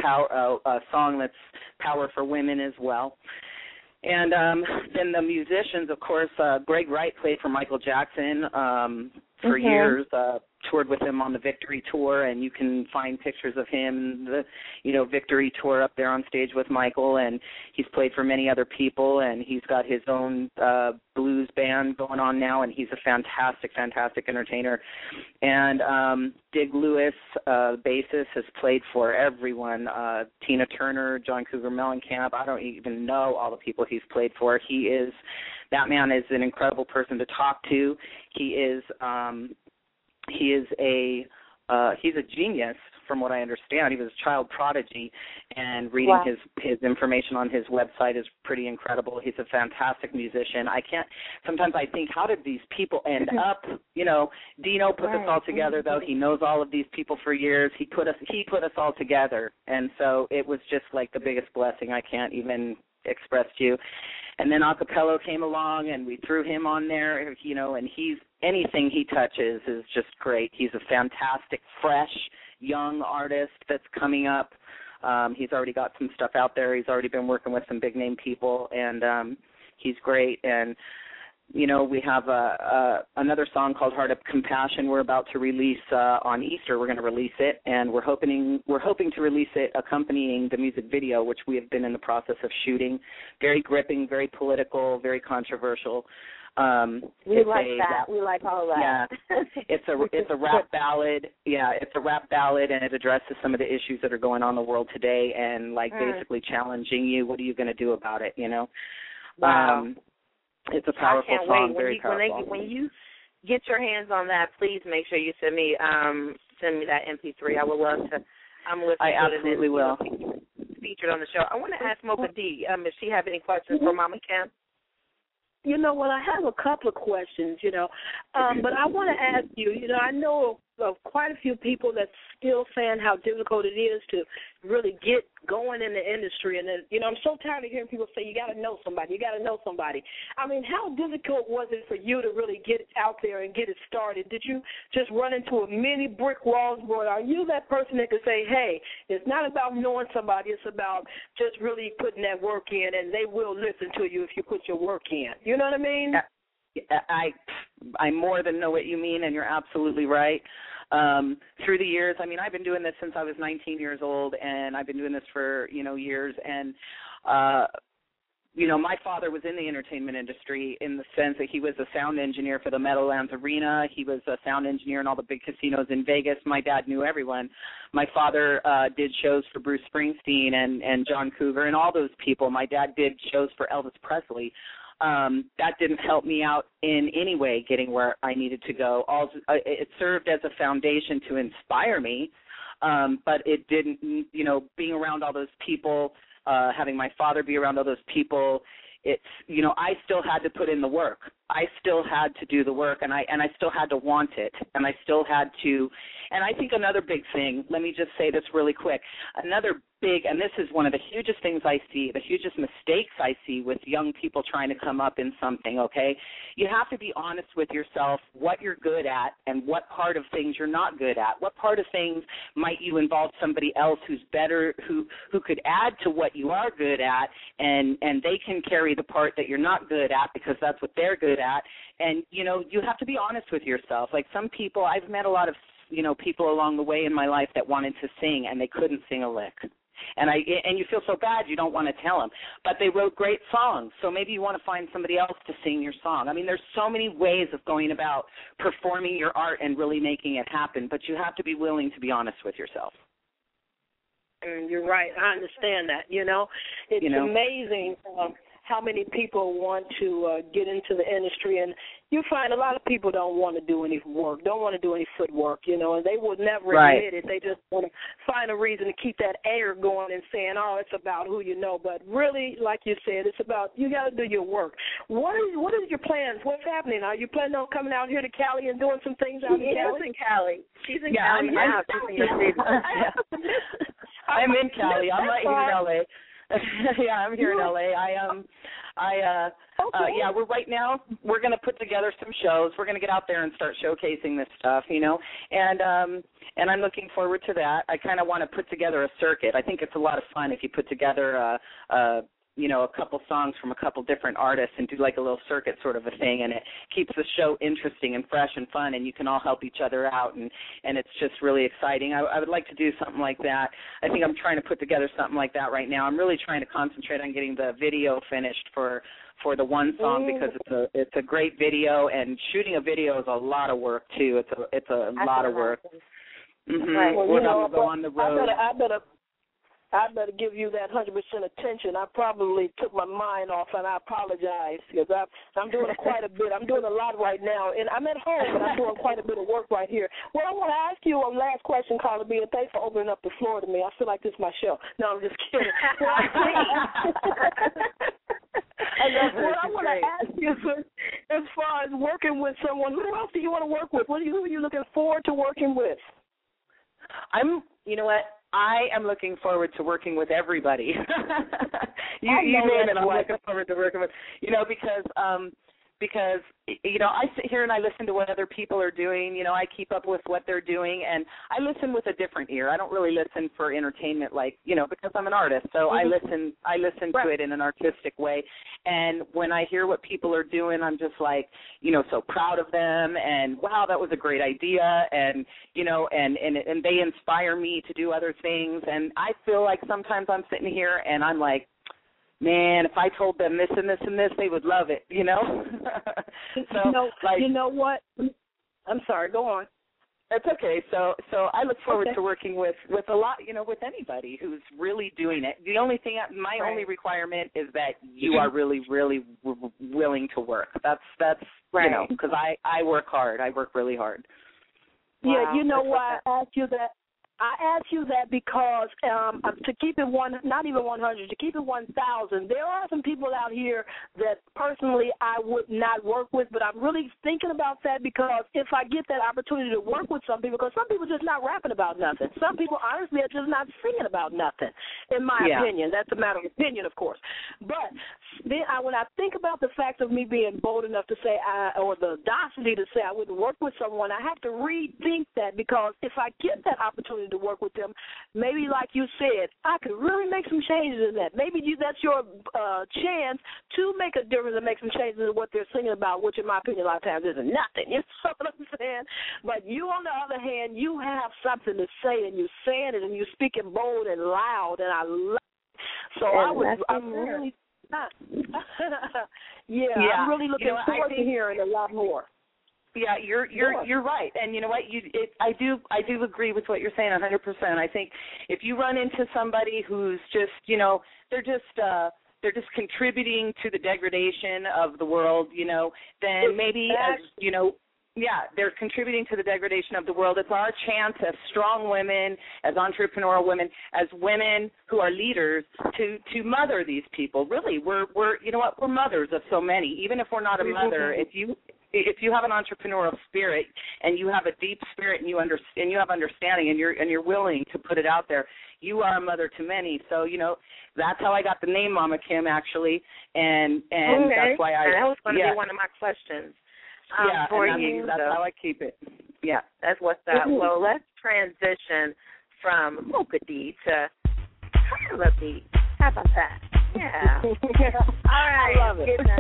song that's power for women as well. And then the musicians, of course, Greg Wright played for Michael Jackson for years, toured with him on the Victory Tour, and you can find pictures of him, the Victory Tour up there on stage with Michael, and he's played for many other people, and he's got his own blues band going on now, and he's a fantastic, fantastic entertainer. And Dig Lewis, bassist, has played for everyone, Tina Turner, John Cougar Mellencamp. I don't even know all the people he's played for. That man is an incredible person to talk to. He's a genius from what I understand. He was a child prodigy, and reading his information on his website is pretty incredible. He's a fantastic musician. Sometimes I think, how did these people end up, Dino put us all together, though. He knows all of these people for years. He put us all together, and so it was just like the biggest blessing I can't even express to you. And then Acapello came along, and we threw him on there, and anything he touches is just great. He's a fantastic, fresh, young artist that's coming up. He's already got some stuff out there. He's already been working with some big-name people, and he's great. And, we have another song called Heart of Compassion we're about to release on Easter. We're going to release it, and we're hoping to release it accompanying the music video, which we have been in the process of shooting. Very gripping, very political, very controversial. We like that. We like all that. Yeah, it's a rap ballad. Yeah, it's a rap ballad, and it addresses some of the issues that are going on in the world today, and basically challenging you. What are you going to do about it? Wow. It's a powerful song. Very powerful. When you get your hands on that, please make sure you send me that MP3. I would love to. I'm listening. I absolutely will. Featured on the show. I want to ask Mocha D if she have any questions for Mama Kim. I have a couple of questions, but I want to ask you, I know of quite a few people that still saying how difficult it is to really get going in the industry. And, I'm so tired of hearing people say, you got to know somebody. I mean, how difficult was it for you to really get out there and get it started? Did you just run into a many brick walls, or are you that person that could say, hey, it's not about knowing somebody, it's about just really putting that work in, and they will listen to you if you put your work in. You know what I mean? I more than know what you mean, and you're absolutely right. Through the years, I've been doing this since I was 19 years old, and I've been doing this for, years. And, my father was in the entertainment industry in the sense that he was a sound engineer for the Meadowlands Arena. He was a sound engineer in all the big casinos in Vegas. My dad knew everyone. My father did shows for Bruce Springsteen and John Cougar and all those people. My dad did shows for Elvis Presley. That didn't help me out in any way getting where I needed to go. It served as a foundation to inspire me, but it didn't, being around all those people, having my father be around all those people, it's, I still had to put in the work. I still had to do the work, and I still had to want it, and I still had to. And I think another big thing, let me just say this really quick, another big, and this is one of the hugest things I see, the hugest mistakes I see with young people trying to come up in something, okay? You have to be honest with yourself what you're good at and what part of things you're not good at. What part of things might you involve somebody else who's better, who could add to what you are good at, and they can carry the part that you're not good at because that's what they're good at. And, you have to be honest with yourself. Like some people, I've met a lot of, people along the way in my life that wanted to sing and they couldn't sing a lick. And you feel so bad you don't want to tell them. But they wrote great songs, so maybe you want to find somebody else to sing your song. There's so many ways of going about performing your art and really making it happen, but you have to be willing to be honest with yourself. And you're right. I understand that, It's amazing how many people want to get into the industry, and you find a lot of people don't want to do any work, don't want to do any footwork, and they would never admit it. They just want to find a reason to keep that air going and saying, oh, it's about who you know. But really, like you said, it's about you got to do your work. What is your plans? What's happening? Are you planning on coming out here to Cali and doing some things out in Cali? She's in Cali now. I'm in Cali. I'm right here in L.A. Yeah, I'm here in LA. We're right now, we're going to put together some shows. We're going to get out there and start showcasing this stuff, and I'm looking forward to that. I kind of want to put together a circuit. I think it's a lot of fun if you put together a couple songs from a couple different artists and do like a little circuit sort of a thing, and it keeps the show interesting and fresh and fun, and you can all help each other out, and it's just really exciting. I would like to do something like that. I think I'm trying to put together something like that right now. I'm really trying to concentrate on getting the video finished for the one song because it's a great video, and shooting a video is a lot of work too. It's a lot of work. Mm-hmm. Well, we're going to go on the road. I better give you that 100% attention. I probably took my mind off, and I apologize because I'm doing quite a bit. I'm doing a lot right now, and I'm at home, but I'm doing quite a bit of work right here. Well, I want to ask you a last question, Carla B, and thanks for opening up the floor to me. I feel like this is my show. No, I'm just kidding. What I want to ask you is, as far as working with someone, who else do you want to work with? Who are you looking forward to working with? You know what? I am looking forward to working with everybody. you name it, I'm looking forward to working with. Because I sit here and I listen to what other people are doing. I keep up with what they're doing, and I listen with a different ear. I don't really listen for entertainment, because I'm an artist. So I listen to it in an artistic way. And when I hear what people are doing, I'm just so proud of them. And wow, that was a great idea. And and they inspire me to do other things. And I feel like sometimes I'm sitting here and I'm like, man, if I told them this and this and this, they would love it, So, you know what? I'm sorry, go on. It's okay. So I look forward to working with a lot, with anybody who's really doing it. The only thing, my only requirement is that you are really, really willing to work. That's right. Because I work hard. I work really hard. Yeah, wow. You know why I asked you that? I ask you that because to keep it not even 100, to keep it 1,000, there are some people out here that personally I would not work with, but I'm really thinking about that because if I get that opportunity to work with some people, because some people are just not rapping about nothing. Some people, honestly, are just not singing about nothing, in my opinion. That's a matter of opinion, of course. But then when I think about the fact of me being bold enough to say, or the audacity to say I wouldn't work with someone, I have to rethink that because if I get that opportunity to work with them, maybe like you said, I could really make some changes in that. Maybe that's your chance to make a difference and make some changes in what they're singing about, which in my opinion a lot of times isn't nothing. You know what I'm saying? But you, on the other hand, you have something to say and you're saying it and you're speaking bold and loud, and I love it. So I'm really I'm really looking forward to hearing a lot more. Yeah, you're right, and you know what? I do agree with what you're saying 100%. I think if you run into somebody who's just they're just contributing to the degradation of the world, then maybe they're contributing to the degradation of the world. It's our chance as strong women, as entrepreneurial women, as women who are leaders to mother these people. Really, we're mothers of so many. Even if we're not a mother, if you have an entrepreneurial spirit and you have a deep spirit and you have understanding and you're willing to put it out there, you are a mother to many. So that's how I got the name Mama Kim, actually, and that's why that was going to be one of my questions. For you, that's how I keep it. Yeah, that's what's up. Well, let's transition from Mocha D to Carla B. How about that? Yeah. All right. I love it.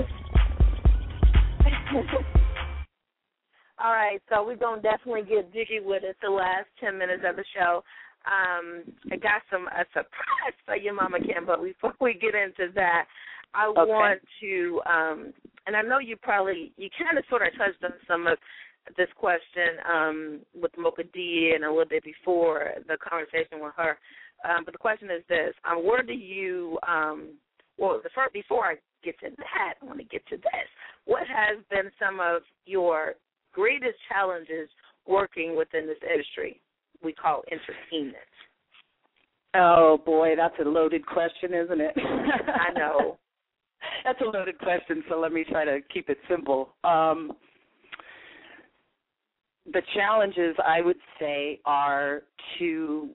All right, so we're going to definitely get jiggy with it the last 10 minutes of the show. I got a surprise for you, Mama Kim, but before we get into that, I want to, and I know you kind of sort of touched on some of this question with Mocha D and a little bit before the conversation with her, but the question is this. Where do you, before I get to that, I want to get to this. What has been some of your greatest challenges working within this industry we call entertainment? Oh, boy, that's a loaded question, isn't it? I know. That's a loaded question, so let me try to keep it simple. The challenges, I would say, are to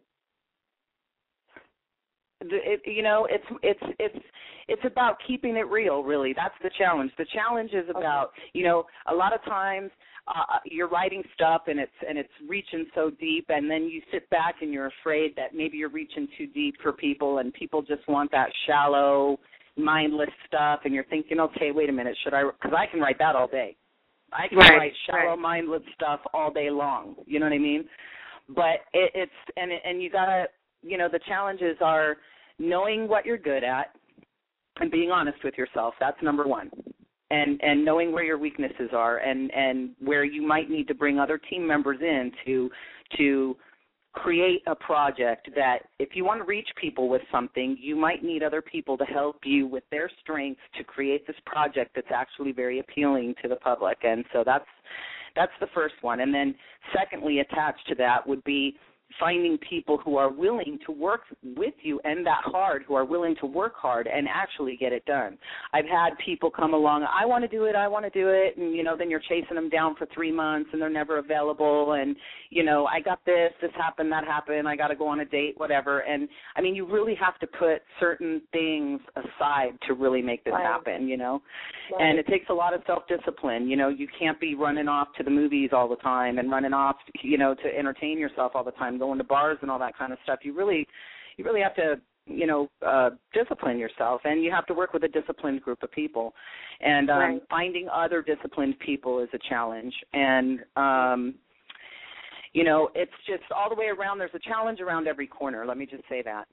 it's about keeping it real, really. That's the challenge. The challenge is about, a lot of times you're writing stuff and it's reaching so deep, and then you sit back and you're afraid that maybe you're reaching too deep for people, and people just want that shallow, mindless stuff, and you're thinking, okay, wait a minute, because I can write that all day. I can write shallow, mindless stuff all day long. You know what I mean? But and you gotta, the challenges are knowing what you're good at and being honest with yourself. That's number one. And knowing where your weaknesses are and where you might need to bring other team members in to create a project that if you want to reach people with something, you might need other people to help you with their strengths to create this project that's actually very appealing to the public. And so that's the first one. And then secondly, attached to that would be finding people who are willing to work with you and that hard, who are willing to work hard and actually get it done. I've had people come along, I want to do it, and, then you're chasing them down for 3 months and they're never available, and, I got this happened, that happened, I got to go on a date, whatever. And, you really have to put certain things aside to really make this happen, Right. And it takes a lot of self-discipline. You can't be running off to the movies all the time and running off, to entertain yourself all the time, going to bars and all that kind of stuff. You really have to, discipline yourself, and you have to work with a disciplined group of people. And finding other disciplined people is a challenge. And, it's just all the way around. There's a challenge around every corner. Let me just say that.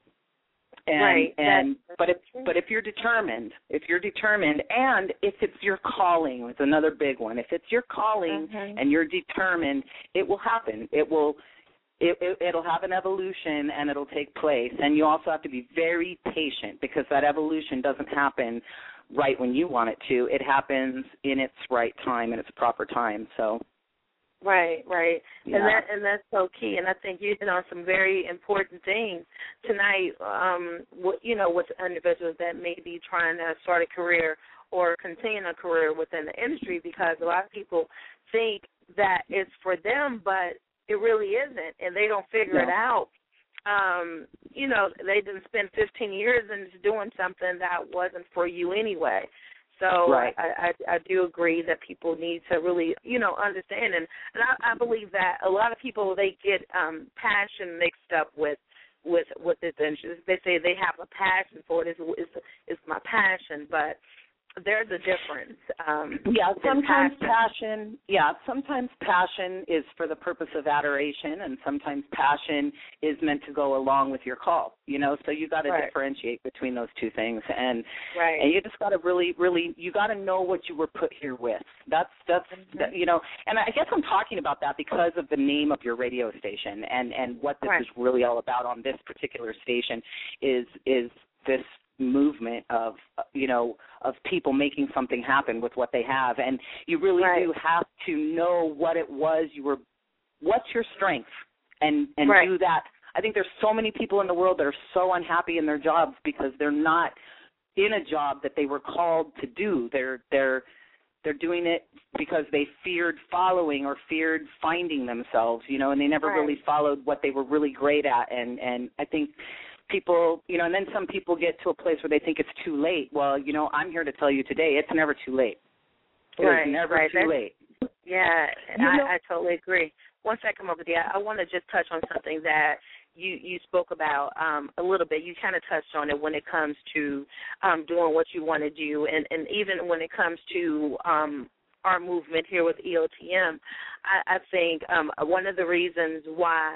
But if you're determined, and if it's your calling, it's another big one. If it's your calling and you're determined, it will happen. It'll have an evolution, and it'll take place. And you also have to be very patient, because that evolution doesn't happen right when you want it to. It happens in its right time, in its proper time. So. Right. Yeah. And that's so key. And I think you hit on some very important things tonight, with individuals that may be trying to start a career or continue a career within the industry, because a lot of people think that it's for them, but it really isn't, and they don't figure it out. They didn't spend 15 years into doing something that wasn't for you anyway. So I do agree that people need to really, understand. And I believe that a lot of people, they get passion mixed up with this industry. They say they have a passion for it. It's my passion, but there's a difference. Sometimes passion is for the purpose of adoration, and sometimes passion is meant to go along with your call, so you got to differentiate between those two things. And you just got to really, you got to know what you were put here with. That's and I guess I'm talking about that because of the name of your radio station, and what this is really all about on this particular station is this movement of people making something happen with what they have. And you really do have to know what it was what's your strength, and do that. I think there's so many people in the world that are so unhappy in their jobs because they're not in a job that they were called to do. They're doing it because they feared following or feared finding themselves, and they never really followed what they were really great at. And I think people, and then some people get to a place where they think it's too late. Well, I'm here to tell you today, it's never too late. It's never too late. Yeah, I totally agree. Once I come over there, I want to just touch on something that you spoke about a little bit. You kind of touched on it when it comes to doing what you want to do, and even when it comes to our movement here with EOTM. I think one of the reasons why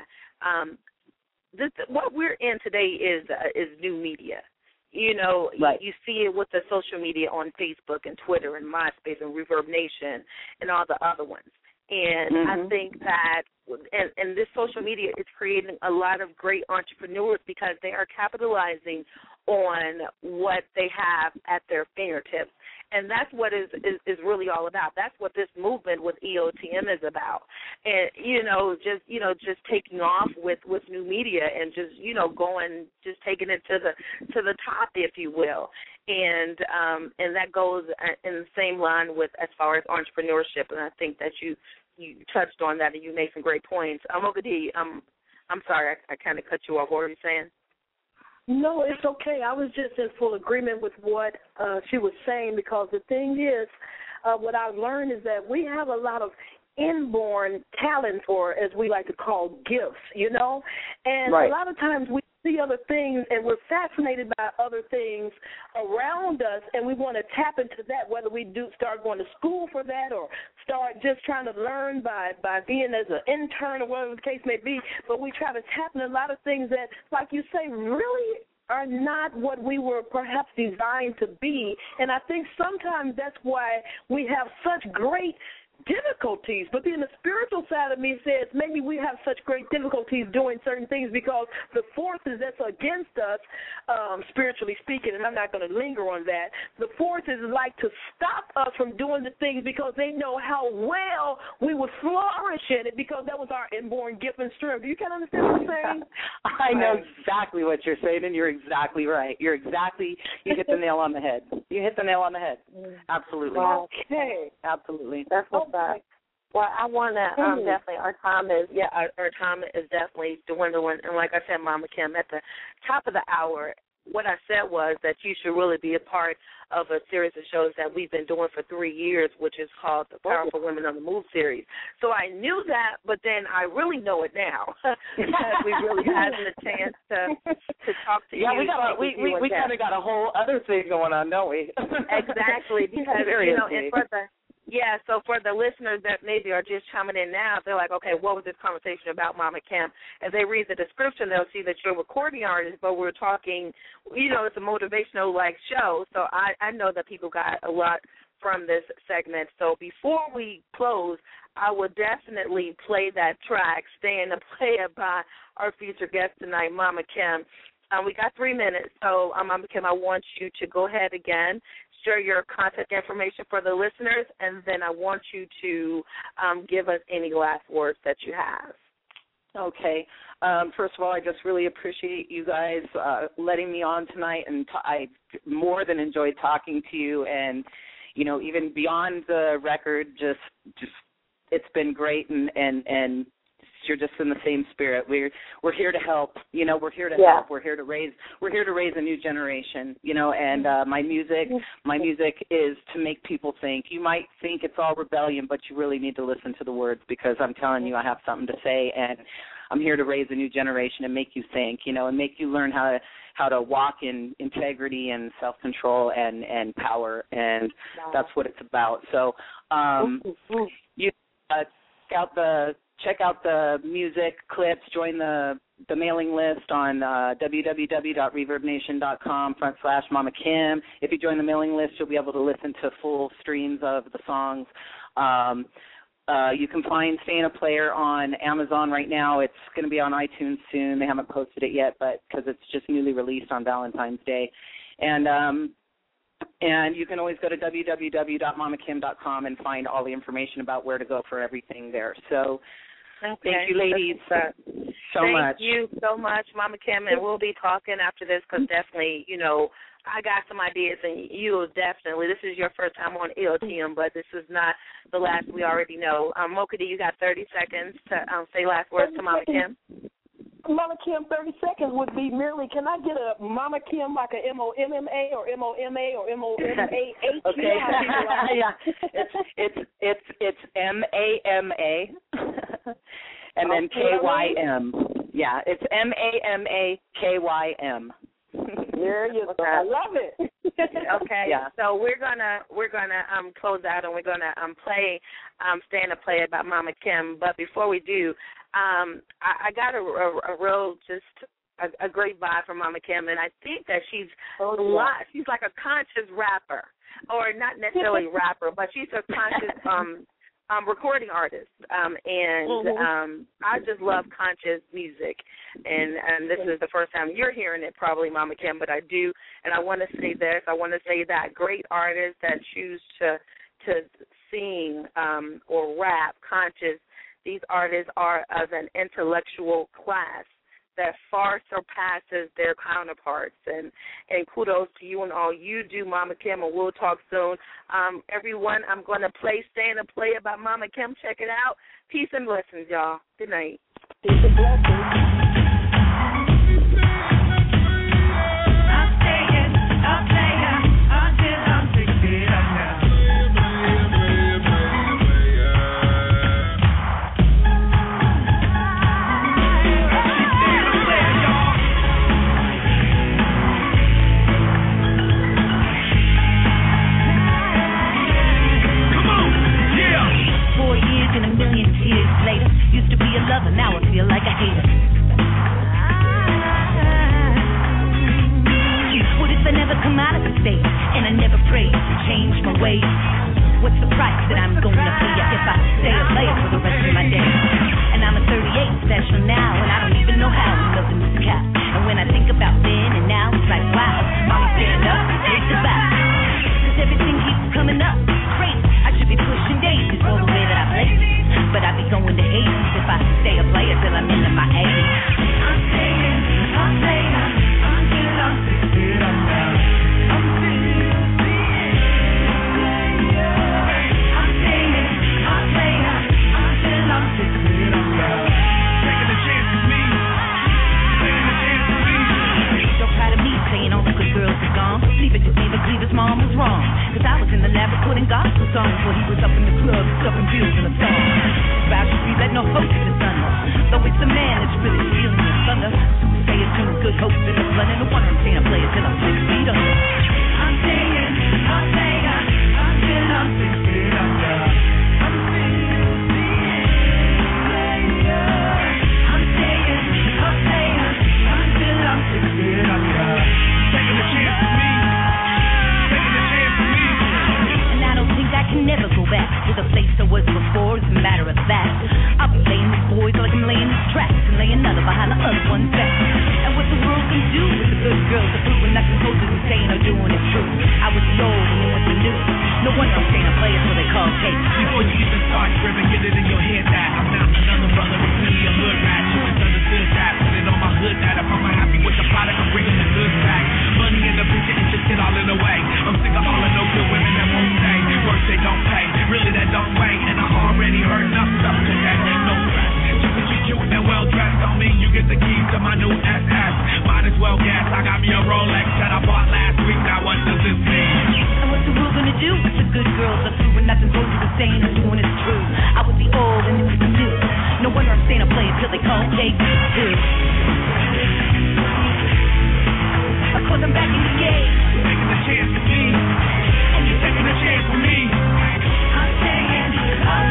what we're in today is new media. You see it with the social media on Facebook and Twitter and MySpace and Reverb Nation and all the other ones. And I think that, and this social media is creating a lot of great entrepreneurs because they are capitalizing on what they have at their fingertips. And that's what is really all about. That's what this movement with EOTM is about. And, just taking off with new media and just taking it to the top, if you will. And that goes in the same line with as far as entrepreneurship. And I think that you touched on that and you made some great points. Mogadi, I'm sorry, I kind of cut you off. What were you saying? No, it's okay. I was just in full agreement with what she was saying, because the thing is, what I've learned is that we have a lot of inborn talent, or as we like to call gifts, and a lot of times we see other things and we're fascinated by other things around us, and we want to tap into that, whether we do start going to school for that or start just trying to learn by being as an intern or whatever the case may be. But we try to tap into a lot of things that, like you say, really are not what we were perhaps designed to be. And I think sometimes that's why we have such great difficulties, but then the spiritual side of me says maybe we have such great difficulties doing certain things because the forces that's against us, spiritually speaking, and I'm not going to linger on that, the forces like to stop us from doing the things because they know how well we would flourish in it because that was our inborn gift and strength. Do you kind of understand what I'm saying? I know exactly what you're saying, and you're exactly right. You hit the nail on the head. You hit the nail on the head. Absolutely. Okay. Absolutely. That's what's up. Well, I want to definitely, our time is definitely dwindling. And like I said, Mama Kim, at the top of the hour, what I said was that you should really be a part of a series of shows that we've been doing for 3 years, which is called the Powerful Women on the Move series. So I knew that, but then I really know it now because we really had the chance to talk to you. Yeah, we kind of got a whole other thing going on, don't we? Exactly, because so for the listeners that maybe are just chiming in now, they're like, okay, what was this conversation about, Mama Kim? As they read the description, they'll see that you're a recording artist, but we're talking, it's a motivational show. So I know that people got a lot from this segment. So before we close, I would definitely play that track, Staying to Play It, by our featured guest tonight, Mama Kim. We got 3 minutes, so Mama Kim, I want you to go ahead again, share your contact information for the listeners, and then I want you to give us any last words that you have. Okay. First of all, I just really appreciate you guys letting me on tonight, and I more than enjoyed talking to you. And even beyond the record, just it's been great, and you're just in the same spirit. We're here to help. We're here to help. We're here to raise a new generation. And my music is to make people think. You might think it's all rebellion, but you really need to listen to the words, because I'm telling you, I have something to say, and I'm here to raise a new generation and make you think. And make you learn how to walk in integrity and self-control and power, and that's what it's about. So you check out the music clips, join the mailing list on www.reverbnation.com/Mama Kim. If you join the mailing list, you'll be able to listen to full streams of the songs. You can find Stay in a Player on Amazon right now. It's going to be on iTunes soon. They haven't posted it yet, but because it's just newly released on Valentine's Day. And you can always go to www.mamakim.com and find all the information about where to go for everything there. So thank you, ladies, so much. Thank you so much, Mama Kim, and we'll be talking after this, because definitely, I got some ideas, and you definitely, this is your first time on EOTM, but this is not the last, we already know. Mocha D, you got 30 seconds to say last words to Mama Kim. Mama Kim, 30 seconds would be merely, can I get a Mama Kim like a MOMMA or MOMA or MOMAH? Okay. Yeah. It's MAMA and then KYM. Yeah, it's MAMAKYM. There you go. I love it. Okay. Yeah. So we're gonna close out, and we're gonna play Stay in a Play about Mama Kim. But before we do, I got a real a great vibe from Mama Kim, and I think that she's she's like a conscious rapper, or not necessarily rapper, but she's a conscious recording artist, and I just love conscious music, and this is the first time you're hearing it, probably, Mama Kim, but I do, and I want to say this. I want to say that great artists that choose to sing or rap conscious, these artists are of an intellectual class that far surpasses their counterparts. And kudos to you and all you do, Mama Kim, and we'll talk soon. Everyone, I'm going to play Stay in a Play about Mama Kim. Check it out. Peace and blessings, y'all. Good night. Peace and blessings. Lover, now I feel like a hater. What if I never come out of the state and I never pray to change my ways? What's the price that I'm gonna pay if I good girls are gone. Believe it, just ain't believe his mom was wrong. Cause I was in the lab recording gospel songs while he was up in the club stuffing bills in a song. About to be let no hope to the sun. Though it's the man that's really feeling the thunder. Say it's doing good hope in the blood. And no wonder I'm saying I play it till I'm 6 feet under. I'm saying, until I'm 6 feet under. Never go back to the place I was before. As a matter of fact, I'll be laying these boys like I'm laying these tracks and laying another behind the other one's back. And what the world can do with the good girls that prove not supposed to be saying or doing it true. I was the old and you was the new. No wonder I'm saying I play it so they call Kate. Before you even start tripping, get it in your head that I'm not another brother with me, a hood rat. You misunderstood that, put it on my hood that if I'm happy with the product, I'm bringing the goods back. Money in the picture and just get all in the way. I'm sick of all of no good women that won't stay. Work they don't pay, really that don't wait. And I already heard enough stuff today. No stress, just as you cute and well dressed on me, you get the keys to my new SS. Might as well guess, I got me a Rolex that I bought last week. Now what does this mean? And what's the world gonna do? It's the good girls are through and nothing goes to the saying or doing is true. I was the old and you was the new. No wonder I'm saying I play it till they call Kate too. Of course I'm back in the game. You're taking a chance with me, and you're taking a chance with me. I'm saying, until I'm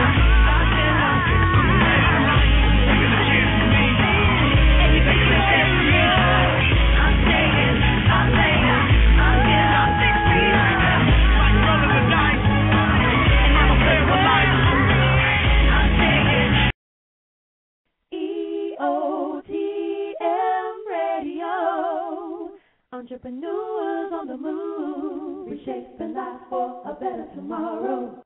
6 feet under. You're taking a chance with me, and you're taking a chance with me. I'm saying, until I'm 6 feet under. Like rolling the dice, and I'm a player for life. I'm saying. EOTM Radio. Entrepreneurs on the move, reshaping life for a better tomorrow.